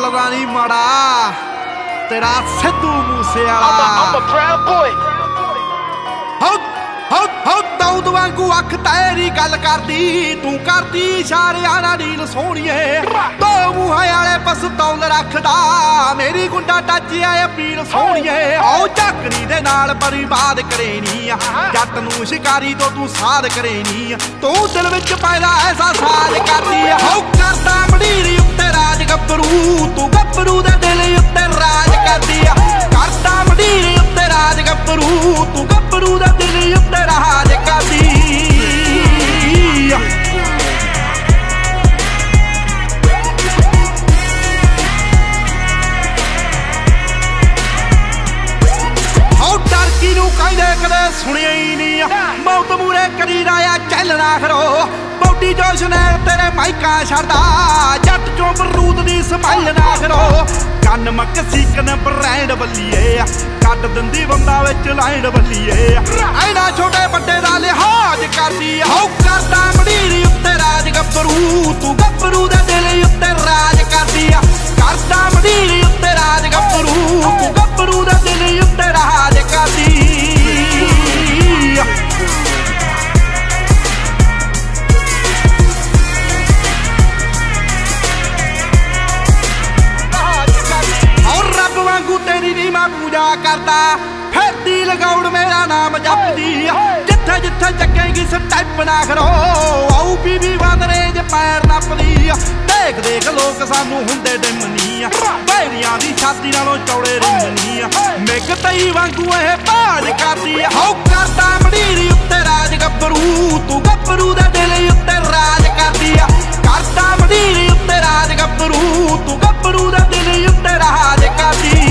ਬੋਲਦਾ ਨਹੀਂ ਮਾੜਾ ਤੇਰਾ Sidhu Moosewala. I'm a proud boy। Dawood ਵਾਂਗੂ ਅੱਖ ਤੇਰੀ ਗੱਲ ਕਰਦੀ, ਤੂੰ ਕਰਦੀ ਇਸ਼ਾਰਿਆਂ ਨਾਲ ਡੀਲ ਸੋਹਣੀਏ। ਦੋ ਮੂੰਹਾਂ ਵਾਲੇ ਪਸਤੌਲ ਰੱਖਦਾ, ਮੇਰੀ ਗੁੰਡਾ ਟੱਚ ਆਏ ਅਪੀਲ ਸੋਹਣੀਏ। ਆਓ ਝਾਕਣੀ ਦੇ ਨਾਲ ਬਰਬਾਦ ਕਰੇਨੀ ਆ, ਜੱਟ ਨੂੰ ਸ਼ਿਕਾਰੀ ਤੋਂ ਤੂੰ ਸਾਧ ਕਰੇਨੀ ਆ। ਤੂੰ ਦਿਲ ਵਿੱਚ ਪੈਦਾ ਐਸਾ ਸਾਜ ਕਰਦੀ ਆ। ਹੋ ਕਰਦਾ ਮੰਡੀਰੀ ਉੱਤੇ ਰਾਜ ਗੱਭਰੂ, ਤੂੰ ਗੱਭਰੂ ਦੇ ਦਿਲ ਉੱਤੇ ਰਾਜ ਕਰਦੀ ਆ। ਕਰਦਾ ਮੰਡੀਰੀ ਉੱਤੇ ਰਾਜ ਗੱਭਰੂ, ਤੂੰ ਗੱਭਰੂ ਦੇ ਦਿਲ ਉੱਤੇ ਰਾਜ ਕਰਦੀ ਆ। ਹੋ ਟਰਕੀ ਨੂੰ ਕਹਿੰਦੇ ਕਦੇ ਸੁਣਿਆ ਹੀ ਨਹੀਂ ਆ, ਮੌਤ ਮੂਰੇ ਕਰੀਦਾ ਆ ਚੱਲਣਾ ਖਰੋ। ਬੌਡੀ ਜੋਸ਼ ਨੇ ਤੇਰੇ ਮਾਈਕਾਂ ਛੱਡਦਾ, ਜੱਟ ਚੋਂ ਬਰੂਦ ਦੀ ਸਮੈਲ ਨਾ ਖਰੋ। ਕੰਨ ਮੱਕ ਸੀਕਨ ਬ੍ਰੈਂਡ ਬੱਲੀਏ ਆ, ਕੱਢ ਦਿੰਦੀ ਬੰਦਾ ਵਿੱਚ ਲਾਈਨ ਬੱਲੀਏ ਆ। ਐਨਾ ਛੋਟੇ ਵੱਡੇ ਦਾ ਲਿਹਾਜ਼ ਕਰਦੀ ਆ। ਹੋ ਕਰਦਾ ਮੰਡੀਰੀ ਉੱਤੇ ਰਾਜ ਗੱਭਰੂ, ਤੂੰ ਗੱਭਰੂ ਦੇ ਦਿਲ ਉੱਤੇ ਰਾਜ ਕਰਦੀ ਆ। ਕਰਦਾ ਮੰਡੀਰੀ ਉੱਤੇ ਰਾਜ ਗੱਭਰੂ, ਤੂੰ ਗੱਭਰੂ ਦੇ ਦਿਲ ਉੱਤੇ ਰਾਜ ਕਰਦੀ ਆ। ਤੇਰੀ ਨੀ ਮੈਂ ਪੂਜਾ ਕਰਦਾ, ਫਿਰਦੀ ਲਗਾਉਣ ਮੇਰਾ ਨਾਮ ਜਪਦੀ। ਜਿੱਥੇ ਜਿੱਥੇ ਚੱਕੇਗੀ ਸਟੈਪ ਨਾ ਖਰੋ, ਆਊ ਬੀਬੀ ਵਾਂਦਰੇ ਜੇ ਪੈਰ ਨੱਪਦੀ। ਦੇਖ ਦੇਖ ਲੋਕ ਸਾਨੂੰ ਹੁੰਦੇ ਡਿਮਨੀ ਆ, ਬੈਰੀਆਂ ਦੀ ਛਾਤੀ ਨਾਲੋਂ ਚੌੜੇ ਰਿਮਨੀ ਆ। ਮਿੱਗ ਤਈ ਵਾਂਗੂ ਇਹ ਬਾਜ ਕਰਦੀ ਆ। ਹੋ ਕਰਦਾ ਮੰਡੀਰੀ ਉੱਤੇ ਰਾਜ ਗੱਭਰੂ, ਤੂੰ ਗੱਭਰੂ ਦੇ ਦਿਲ ਉੱਤੇ ਰਾਜ ਕਰਦੀ ਆ। ਕਰਦਾ ਮੰਡੀਰੀ ਉੱਤੇ ਰਾਜ ਗੱਭਰੂ, ਤੂੰ ਗੱਭਰੂ ਦੇ ਦਿਲ ਉੱਤੇ ਰਾਜ ਕਰਦੀ।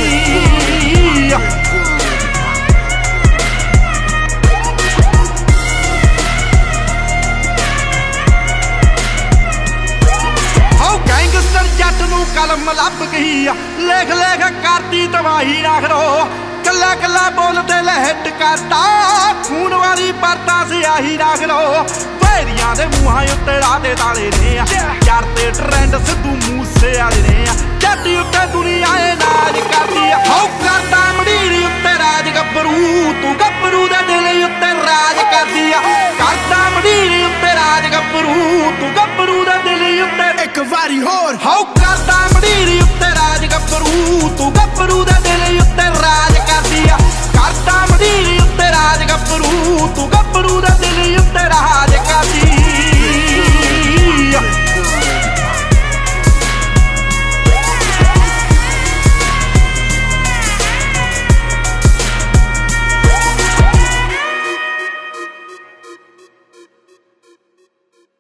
ਗੈਂਗਸਟਰ ਜੱਟ ਨੂੰ ਕਲਮ ਲੱਭ ਗਈ ਆ, ਲਿਖ ਲਿਖ ਕਰਦੀ ਤਬਾਹੀ ਨਾ ਖਰੋ। ਕੱਲਾ ਕੱਲਾ ਬੋਲ ਤੇ ਲਹਿਟ ਕਰਦਾ, ਖੂਨ ਵਾਲੀ ਪਰਤਾ ਸਿਆਹੀ ਨਾ ਖਰੋ। ਬੈਰੀਆਂ ਦੇ ਮੂੰਹਾਂ ਉੱਤੇ ਰਾਦੇ ਤਾਲੇ ਨੇ ਆ, ਯਾਰ ਤੇ ਟ੍ਰੈਂਡ ਸਿੱਧੂ ਮੂਸੇਵਾਲੇ ਨੇ ਆ। ਜੱਟ ਉੱਤੇ ਦੁਨੀਆ ਏ ਨਾਜ ਕਰਦੀ ਆ। ਹੋ ਕਰਦਾ ਮੰਡੀਰੀ ਉੱਤੇ ਰਾਜ ਗੱਭਰੂ, ਤੂੰ ਗੱਭਰੂ ਦੇ ਦਿਲ ਉੱਤੇ ਰਾਜ ਕਰਦੀ ਆ। ਕਰਦਾ ਮੰਡੀਰੀ ਉੱਤੇ ਰਾਜ ਗੱਭਰੂ, ਤੂੰ ਗੱਭਰੂ ਦੇ ਦਿਲ ਉੱਤੇ ਇੱਕ ਵਾਰੀ ਹੋਰ ਹੋ